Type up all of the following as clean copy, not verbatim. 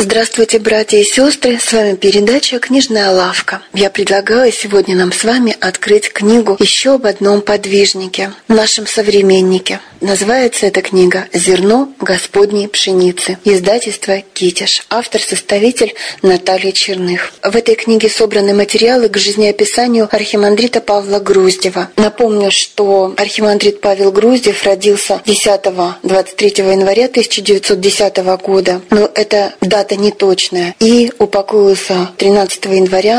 Здравствуйте, братья и сестры! С вами передача «Книжная лавка». Я предлагаю сегодня нам с вами открыть книгу еще об одном подвижнике, нашем современнике. Называется эта книга «Зерно Господней пшеницы». Издательство «Китеж». Автор-составитель Наталья Черных. В этой книге собраны материалы к жизнеописанию архимандрита Павла Груздева. Напомню, что архимандрит Павел Груздев родился 10-23 января 1910 года. Но это дата неточная. И упокоился 13 января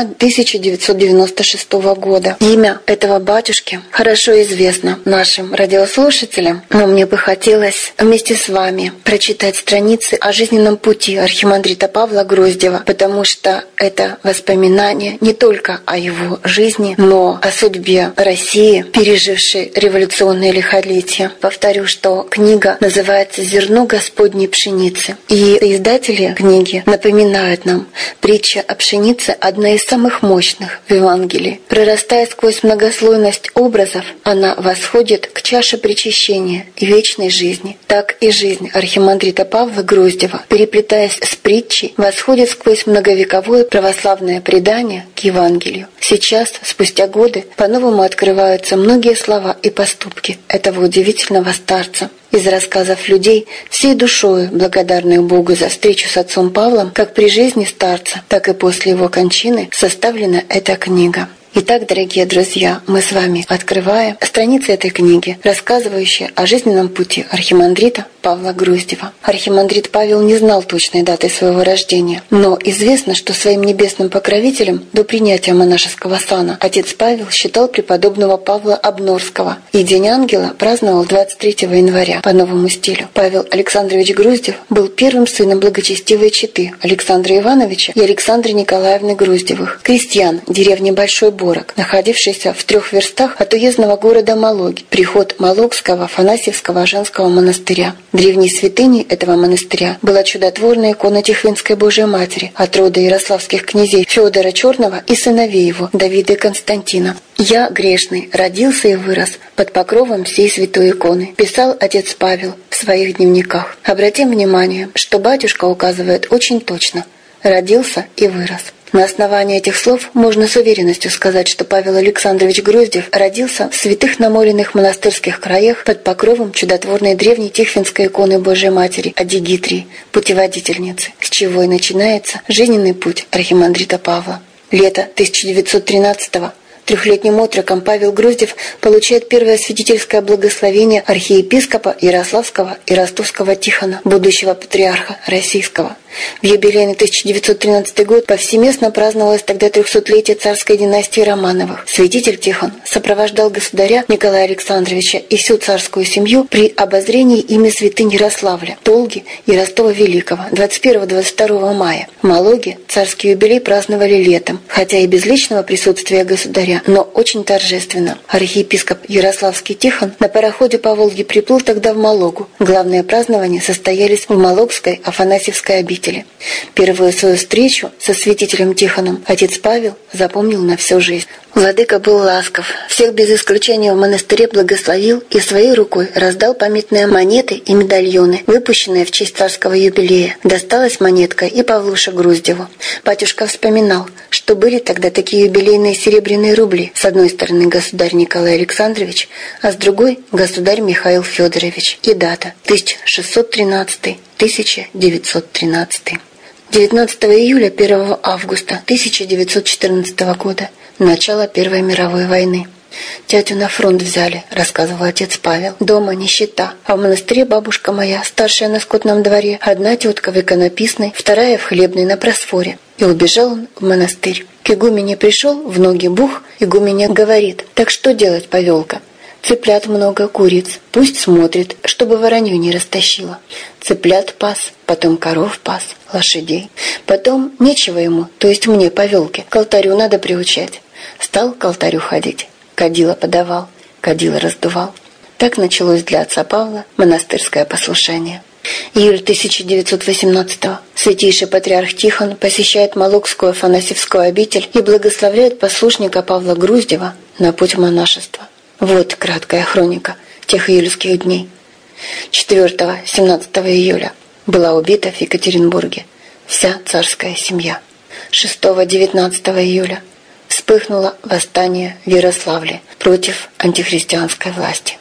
1996 года. Имя этого батюшки хорошо известно нашим радиослушателям, но мне бы хотелось вместе с вами прочитать страницы о жизненном пути архимандрита Павла Груздева, потому что это воспоминания не только о его жизни, но о судьбе России, пережившей революционное лихолетие. Повторю, что книга называется «Зерно Господней пшеницы». И издатели книги напоминают нам, притча о пшенице – одна из самых мощных в Евангелии. Прорастая сквозь многослойность образов, она восходит к чаше причащения и вечной жизни. Так и жизнь архимандрита Павла Груздева, переплетаясь с притчей, восходит сквозь многовековое православное предание к Евангелию. Сейчас, спустя годы, по-новому открываются многие слова и поступки этого удивительного старца. Из рассказов людей, всей душою благодарных Богу за встречу с отцом Павлом, как при жизни старца, так и после его кончины, составлена эта книга. Итак, дорогие друзья, мы с вами открываем страницы этой книги, рассказывающие о жизненном пути архимандрита Павла Груздева. Архимандрит Павел не знал точной даты своего рождения, но известно, что своим небесным покровителем до принятия монашеского сана отец Павел считал преподобного Павла Обнорского, и День ангела праздновал 23 января по новому стилю. Павел Александрович Груздев был первым сыном благочестивой четы Александра Ивановича и Александры Николаевны Груздевых, крестьян деревни Большой Борок, находившийся в 3 верстах от уездного города Малоги, приход Малогского Афанасьевского женского монастыря. Древней святыней этого монастыря была чудотворная икона Тихвинской Божией Матери от рода ярославских князей Федора Черного и сыновей его, Давида и Константина. «Я, грешный, родился и вырос под покровом сей святой иконы», писал отец Павел в своих дневниках. Обратим внимание, что батюшка указывает очень точно: «родился и вырос». На основании этих слов можно с уверенностью сказать, что Павел Александрович Груздев родился в святых намоленных монастырских краях под покровом чудотворной древней Тихвинской иконы Божией Матери Адигитрии, путеводительницы, с чего и начинается жизненный путь архимандрита Павла. Лето 1913-го. Трехлетним отроком Павел Груздев получает первое святительское благословение архиепископа Ярославского и Ростовского Тихона, будущего патриарха российского. В юбилейный 1913 год повсеместно праздновалось тогда 300-летие царской династии Романовых. Святитель Тихон сопровождал государя Николая Александровича и всю царскую семью при обозрении ими святынь Ярославля, Толги и Ростова Великого 21-22 мая. В Малоге царский юбилей праздновали летом, хотя и без личного присутствия государя, но очень торжественно. Архиепископ Ярославский Тихон на пароходе по Волге приплыл тогда в Малогу. Главные празднования состоялись в Малогской Афанасьевской обители. Первую свою встречу со святителем Тихоном отец Павел запомнил на всю жизнь. Владыка был ласков, всех без исключения в монастыре благословил и своей рукой раздал памятные монеты и медальоны, выпущенные в честь царского юбилея. Досталась монетка и Павлуше Груздеву. Батюшка вспоминал, что были тогда такие юбилейные серебряные рубли. С одной стороны государь Николай Александрович, а с другой государь Михаил Федорович. И дата 1613-1913. 19 июля 1 августа 1914 года. Начало Первой мировой войны. «Тятю на фронт взяли», — рассказывал отец Павел. «Дома нищета, а в монастыре бабушка моя, старшая на скотном дворе, одна тетка в иконописной, вторая в хлебной на просфоре». И убежал он в монастырь. К игумене пришел, в ноги бух, игуменя говорит: «Так что делать, Павелка? Цыплят много, куриц, пусть смотрит, чтобы воронью не растащило». Цыплят пас, потом коров пас, лошадей. Потом нечего ему, то есть мне, Павелке, к алтарю надо приучать. Стал к алтарю ходить, кадила подавал, кадила раздувал. Так началось для отца Павла монастырское послушание. Июль 1918-го. Святейший патриарх Тихон посещает Малогскую Афанасьевскую обитель и благословляет послушника Павла Груздева на путь монашества. Вот краткая хроника тех июльских дней. 4-17 июля была убита в Екатеринбурге вся царская семья. 6-19 июля вспыхнуло восстание в Ярославле против антихристианской власти.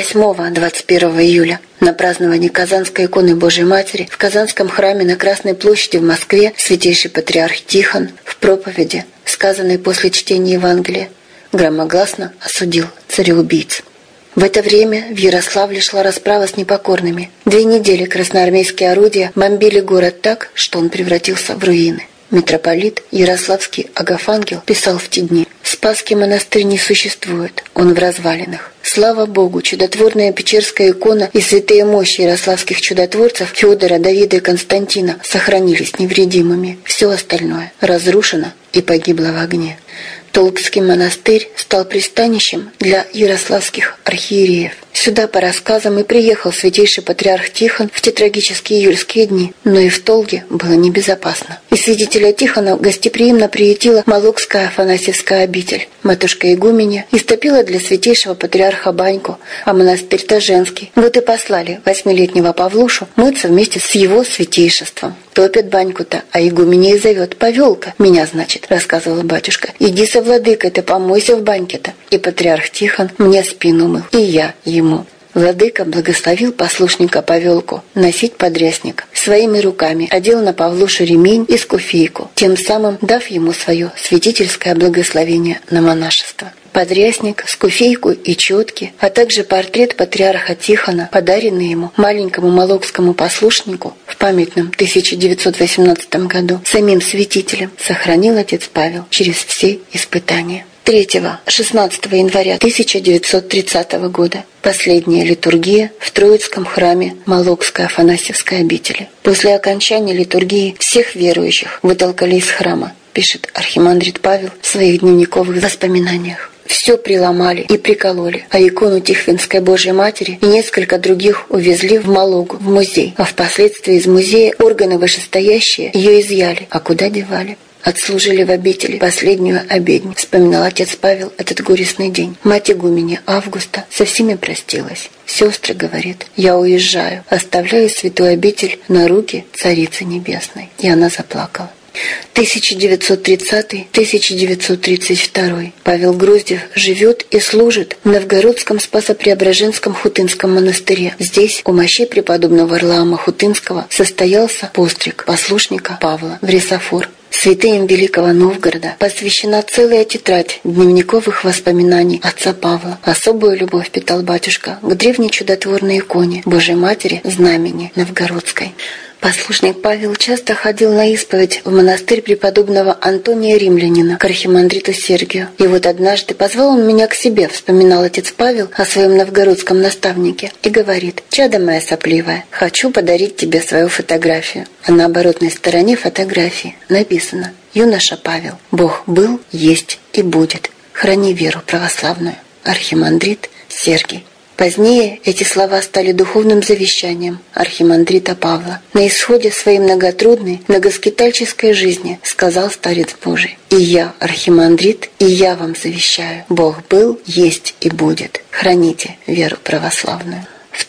8-21 июля на праздновании Казанской иконы Божией Матери в Казанском храме на Красной площади в Москве святейший патриарх Тихон в проповеди, сказанной после чтения Евангелия, громогласно осудил цареубийц. В это время в Ярославле шла расправа с непокорными. 2 недели красноармейские орудия бомбили город так, что он превратился в руины. Митрополит Ярославский Агафангел писал в те дни: «Спасский монастырь не существует, он в развалинах. Слава Богу, чудотворная Печерская икона и святые мощи ярославских чудотворцев Федора, Давида и Константина сохранились невредимыми. Все остальное разрушено и погибло в огне». Толкский монастырь стал пристанищем для ярославских архиереев. Сюда, по рассказам, и приехал святейший патриарх Тихон в те трагические июльские дни, но и в Толге было небезопасно. И святителя Тихона гостеприимно приютила Молокская Афанасьевская обитель. Матушка игуменья истопила для святейшего патриарха баньку, а монастырь-то женский. Вот и послали 8-летнего Павлушу мыться вместе с его святейшеством. Топят баньку-то, а игуменья и зовет: «Павелка, меня, значит», — рассказывал батюшка. «Иди со владыкой, ты помойся в баньке-то». И патриарх Тихон мне спину мыл, и я ему. Владыка благословил послушника Павелку носить подрясник. Своими руками одел на Павлушу ремень и скуфейку, тем самым дав ему свое святительское благословение на монашество. Подрясник, скуфейку и четки, а также портрет патриарха Тихона, подаренный ему маленькому молокскому послушнику в памятном 1918 году самим святителем, сохранил отец Павел через все испытания. 3-16 января 1930 года последняя литургия в Троицком храме Молокской Афанасьевской обители. После окончания литургии всех верующих вытолкали из храма, пишет архимандрит Павел в своих дневниковых воспоминаниях. Все приломали и прикололи, а икону Тихвинской Божией Матери и несколько других увезли в Малогу, в музей, а впоследствии из музея органы вышестоящие ее изъяли. А куда девали? Отслужили в обители последнюю обедню, вспоминал отец Павел этот горестный день. Мать игуменья Августа со всеми простилась. «Сестры, — говорит, — я уезжаю, оставляю святую обитель на руки Царицы Небесной». И она заплакала. 1930-1932. Павел Груздев живет и служит в Новгородском Спасо-Преображенском Хутынском монастыре. Здесь у мощей преподобного Варлаама Хутынского состоялся постриг послушника Павла в Ресафор. Святым Великого Новгорода посвящена целая тетрадь дневниковых воспоминаний отца Павла. Особую любовь питал батюшка к древней чудотворной иконе Божией Матери Знамени Новгородской. Послушник Павел часто ходил на исповедь в монастырь преподобного Антония Римлянина к архимандриту Сергию. И вот однажды позвал он меня к себе, вспоминал отец Павел о своем новгородском наставнике, и говорит: «Чадо моя сопливая, хочу подарить тебе свою фотографию». А на оборотной стороне фотографии написано: «Юноша Павел, Бог был, есть и будет. Храни веру православную. Архимандрит Сергий». Позднее эти слова стали духовным завещанием архимандрита Павла. На исходе своей многотрудной, многоскитальческой жизни сказал старец Божий: «И я, архимандрит, и я вам завещаю. Бог был, есть и будет. Храните веру православную». В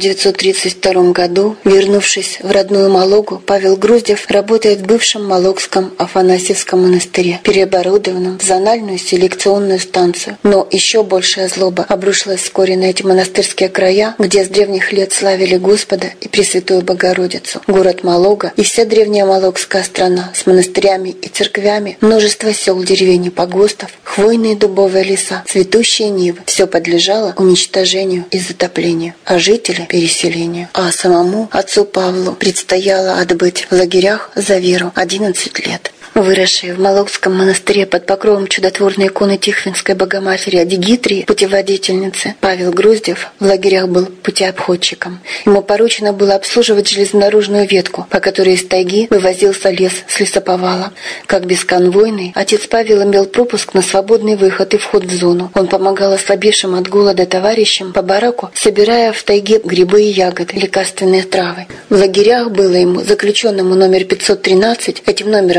1932 году, вернувшись в родную Малогу, Павел Груздев работает в бывшем Малогском Афанасьевском монастыре, переоборудованном в зональную селекционную станцию. Но еще большая злоба обрушилась вскоре на эти монастырские края, где с древних лет славили Господа и Пресвятую Богородицу. Город Малога и вся древняя Малогская страна с монастырями и церквями, множество сел, деревень и погостов, хвойные дубовые леса, цветущие нивы – все подлежало уничтожению и затоплению, а жители – переселению. А самому отцу Павлу предстояло отбыть в лагерях за веру 11 лет. Выросший в Малогском монастыре под покровом чудотворной иконы Тихвинской Богоматери Адигитрии, путеводительницы, Павел Груздев в лагерях был путеобходчиком. Ему поручено было обслуживать железнодорожную ветку, по которой из тайги вывозился лес с лесоповала. Как бесконвойный, отец Павел имел пропуск на свободный выход и вход в зону. Он помогал ослабевшим от голода товарищам по бараку, собирая в тайге грибы и ягоды, лекарственные травы. В лагерях было ему, заключенному номер 513, этим номером назывался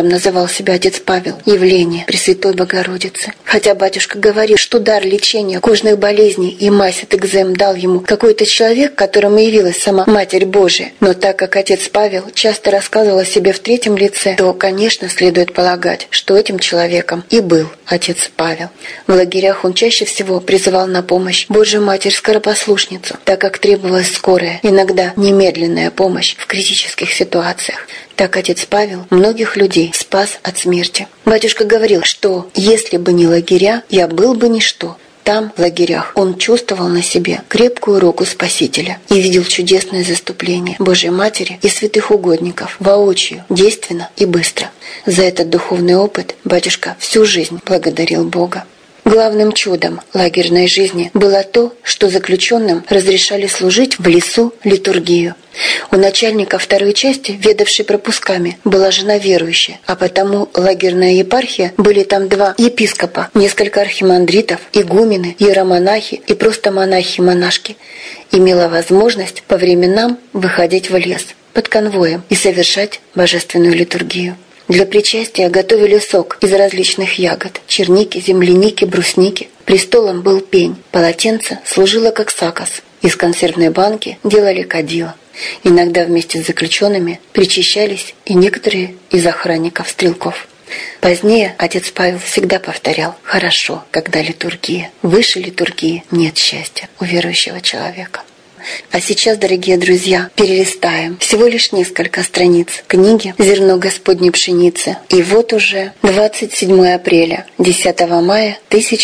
называл себя отец Павел, явление Пресвятой Богородицы. Хотя батюшка говорил, что дар лечения кожных болезней и мазь от экзем дал ему какой-то человек, которому явилась сама Матерь Божия. Но так как отец Павел часто рассказывал о себе в третьем лице, то, конечно, следует полагать, что этим человеком и был отец Павел. В лагерях он чаще всего призывал на помощь Божию Матерь-скоропослушницу, так как требовалась скорая, иногда немедленная помощь в критических ситуациях. Так отец Павел многих людей спас от смерти. Батюшка говорил, что если бы не лагеря, я был бы ничто. Там, в лагерях, он чувствовал на себе крепкую руку Спасителя и видел чудесное заступление Божьей Матери и святых угодников воочию, действенно и быстро. За этот духовный опыт батюшка всю жизнь благодарил Бога. Главным чудом лагерной жизни было то, что заключенным разрешали служить в лесу литургию. У начальника второй части, ведавшей пропусками, была жена верующая, а потому лагерная епархия, были там 2 епископа, несколько архимандритов, игумены, иеромонахи и просто монахи-монашки, имела возможность по временам выходить в лес под конвоем и совершать божественную литургию. Для причастия готовили сок из различных ягод – черники, земляники, брусники. Престолом был пень, полотенце служило как сакос. Из консервной банки делали кадила. Иногда вместе с заключенными причащались и некоторые из охранников-стрелков. Позднее отец Павел всегда повторял: «Хорошо, когда литургия. Выше литургии нет счастья у верующего человека». А сейчас, дорогие друзья, перелистаем всего лишь несколько страниц книги «Зерно Господней пшеницы». И вот уже 27 апреля, 10 мая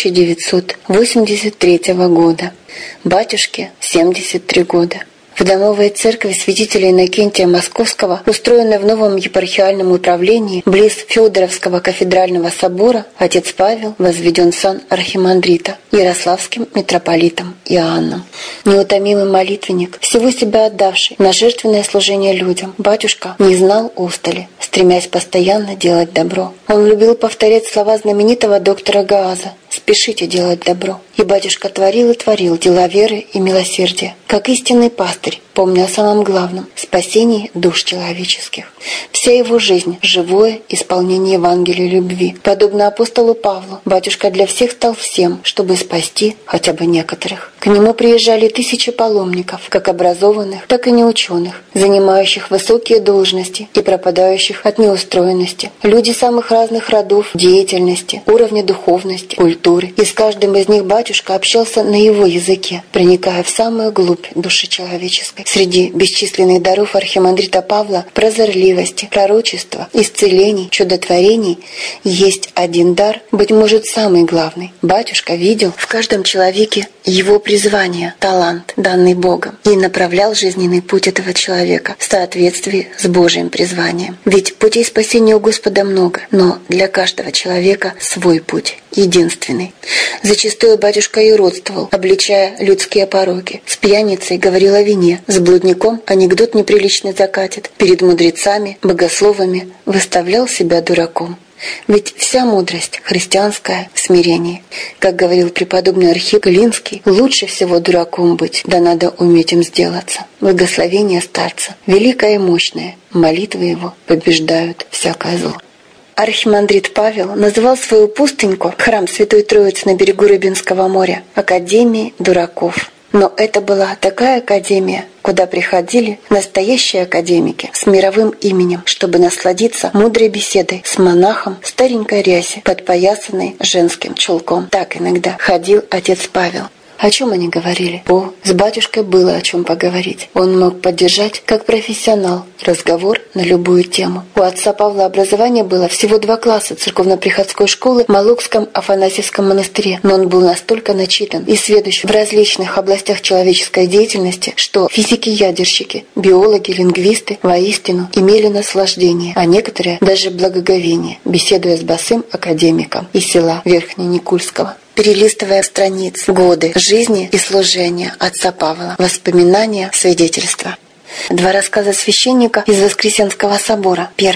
1983 года. Батюшке 73 года. В домовой церкви святителя Иннокентия Московского, устроенной в новом епархиальном управлении близ Федоровского кафедрального собора, отец Павел возведен в сан архимандрита ярославским митрополитом Иоанном. Неутомимый молитвенник, всего себя отдавший на жертвенное служение людям, батюшка не знал устали, стремясь постоянно делать добро. Он любил повторять слова знаменитого доктора Гааза: «Спешите делать добро». И батюшка творил и творил дела веры и милосердия, как истинный пастырь, помня о самом главном – спасении душ человеческих. Вся его жизнь – живое исполнение Евангелия любви. Подобно апостолу Павлу, батюшка для всех стал всем, чтобы спасти хотя бы некоторых. К нему приезжали тысячи паломников, как образованных, так и неученых, занимающих высокие должности и пропадающих от неустроенности. Люди самых разных родов, деятельности, уровня духовности, культуры. И с каждым из них батюшка общался на его языке, проникая в самую глубь души человеческой. Среди бесчисленных даров архимандрита Павла, прозорливости, пророчества, исцелений, чудотворений, есть один дар, быть может, самый главный. Батюшка видел в каждом человеке его призвание, талант, данный Богом, и направлял жизненный путь этого человека в соответствии с Божьим призванием. Ведь путей спасения у Господа много, но для каждого человека свой путь, единственный. Зачастую батюшка и родствовал, обличая людские пороки. С пьяницей говорил о вине, с блудником анекдот неприличный закатит, перед мудрецами, богословами выставлял себя дураком. Ведь вся мудрость христианская в смирении. Как говорил преподобный Архип Илинский, лучше всего дураком быть, да надо уметь им сделаться. Благословение старца, великое и мощное, молитвы его побеждают всякое зло. Архимандрит Павел называл свою пустыньку, храм Святой Троицы на берегу Рыбинского моря, Академией дураков. Но это была такая академия, куда приходили настоящие академики с мировым именем, чтобы насладиться мудрой беседой с монахом в старенькой рясе, подпоясанной женским чулком. Так иногда ходил отец Павел. О чем они говорили? С батюшкой было о чем поговорить. Он мог поддержать, как профессионал, разговор на любую тему. У отца Павла образование было всего 2 класса церковно-приходской школы в Малукском Афанасьевском монастыре, но он был настолько начитан и сведущ в различных областях человеческой деятельности, что физики-ядерщики, биологи, лингвисты воистину имели наслаждение, а некоторые даже благоговение, беседуя с босым академиком из села Верхненикульского. Перелистывая страницы, годы жизни и служения отца Павла, воспоминания, свидетельства. 2 рассказа священника из Воскресенского собора. Первое.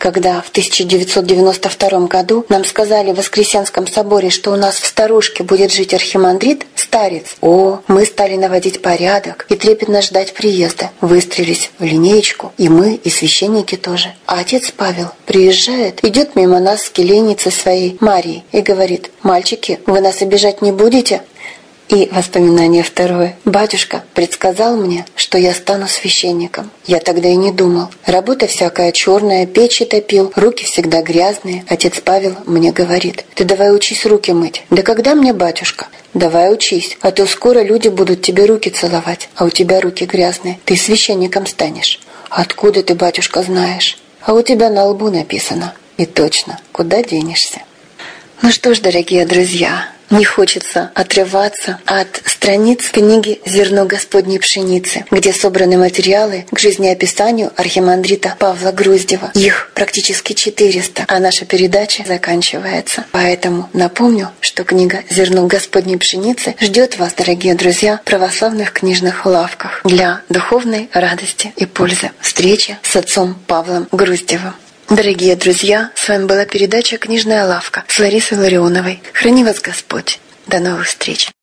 когда в 1992 году нам сказали в Воскресенском соборе, что у нас в Старушке будет жить архимандрит, старец, мы стали наводить порядок и трепетно ждать приезда. Выстроились в линеечку, и мы, и священники тоже. А отец Павел приезжает, идет мимо нас с келейницей своей Марией и говорит: «Мальчики, вы нас обижать не будете?» И воспоминание второе. Батюшка предсказал мне, что я стану священником. Я тогда и не думал. Работа всякая черная, печи топил, руки всегда грязные. Отец Павел мне говорит: «Ты давай учись руки мыть». «Да когда мне, батюшка?» «Давай учись, а то скоро люди будут тебе руки целовать, а у тебя руки грязные. Ты священником станешь». «Откуда ты, батюшка, знаешь?» «А у тебя на лбу написано». И точно, куда денешься? Ну что ж, дорогие друзья, не хочется отрываться от страниц книги «Зерно Господней пшеницы», где собраны материалы к жизнеописанию архимандрита Павла Груздева. Их практически 400, а наша передача заканчивается. Поэтому напомню, что книга «Зерно Господней пшеницы» ждет вас, дорогие друзья, в православных книжных лавках для духовной радости и пользы. Встреча с отцом Павлом Груздевым. Дорогие друзья, с вами была передача «Книжная лавка» с Ларисой Ларионовой. Храни вас Господь. До новых встреч.